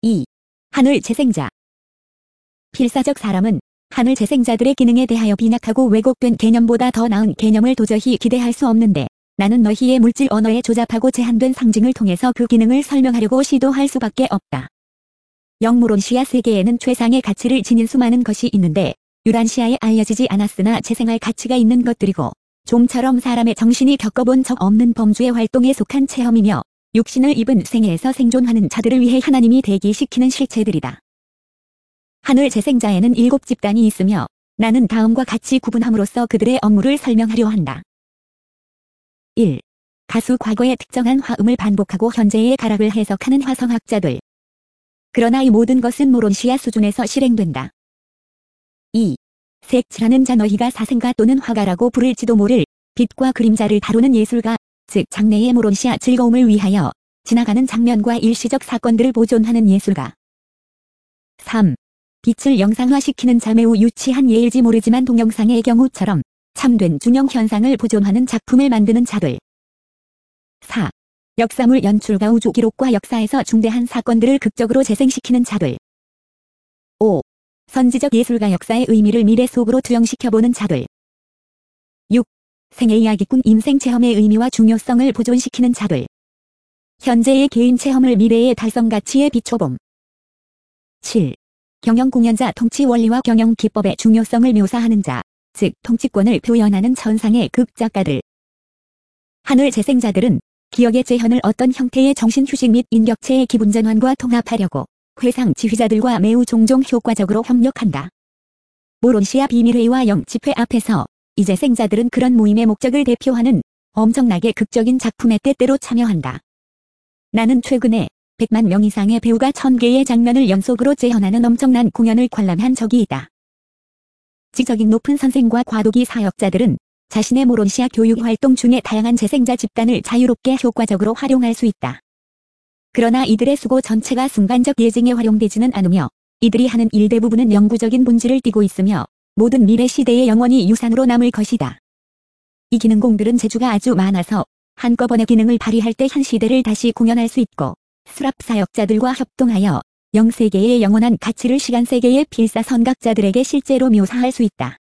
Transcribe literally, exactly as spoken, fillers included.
이. 하늘 재생자. 필사적 사람은 하늘 재생자들의 기능에 대하여 빈약하고 왜곡된 개념보다 더 나은 개념을 도저히 기대할 수 없는데 나는 너희의 물질 언어에 조잡하고 제한된 상징을 통해서 그 기능을 설명하려고 시도할 수밖에 없다. 영무론시아 세계에는 최상의 가치를 지닌 수많은 것이 있는데 유란시아에 알려지지 않았으나 재생할 가치가 있는 것들이고 좀처럼 사람의 정신이 겪어본 적 없는 범주의 활동에 속한 체험이며 육신을 입은 생애에서 생존하는 자들을 위해 하나님이 대기시키는 실체들이다. 하늘 재생자에는 일곱 집단이 있으며 나는 다음과 같이 구분함으로써 그들의 업무를 설명하려 한다. 일. 가수 과거의 특정한 화음을 반복하고 현재의 가락을 해석하는 화성학자들. 그러나 이 모든 것은 모론시아 수준에서 실행된다. 이. 색칠하는 자. 너희가 사생가 또는 화가라고 부를지도 모를 빛과 그림자를 다루는 예술가, 즉 장래의 모론시아 즐거움을 위하여 지나가는 장면과 일시적 사건들을 보존하는 예술가. 삼. 빛을 영상화시키는 자. 매우 유치한 예일지 모르지만 동영상의 경우처럼 참된 중형 현상을 보존하는 작품을 만드는 자들. 사. 역사물 연출과 우주 기록과 역사에서 중대한 사건들을 극적으로 재생시키는 자들. 오. 선지적 예술가. 역사의 의미를 미래 속으로 투영시켜보는 자들. 육. 생애 이야기꾼. 인생 체험의 의미와 중요성을 보존시키는 자들. 현재의 개인 체험을 미래의 달성 가치에 비춰봄. 칠. 경영 공연자. 통치 원리와 경영 기법의 중요성을 묘사하는 자, 즉 통치권을 표현하는 천상의 극작가들. 하늘 재생자들은 기억의 재현을 어떤 형태의 정신휴식 및 인격체의 기분전환과 통합하려고 회상 지휘자들과 매우 종종 효과적으로 협력한다. 모론시아 비밀회의와 영집회 앞에서 이 재생자들은 그런 모임의 목적을 대표하는 엄청나게 극적인 작품에 때때로 참여한다. 나는 최근에 백만 명 이상의 배우가 천 개의 장면을 연속으로 재현하는 엄청난 공연을 관람한 적이 있다. 지적인 높은 선생과 과도기 사역자들은 자신의 모론시아 교육 활동 중에 다양한 재생자 집단을 자유롭게 효과적으로 활용할 수 있다. 그러나 이들의 수고 전체가 순간적 예증에 활용되지는 않으며 이들이 하는 일 대부분은 영구적인 본질을 띠고 있으며 모든 미래 시대의 영원히 유산으로 남을 것이다. 이 기능공들은 재주가 아주 많아서 한꺼번에 기능을 발휘할 때 한 시대를 다시 공연할 수 있고 수랍 사역자들과 협동하여 영세계의 영원한 가치를 시간세계의 필사선각자들에게 실제로 묘사할 수 있다.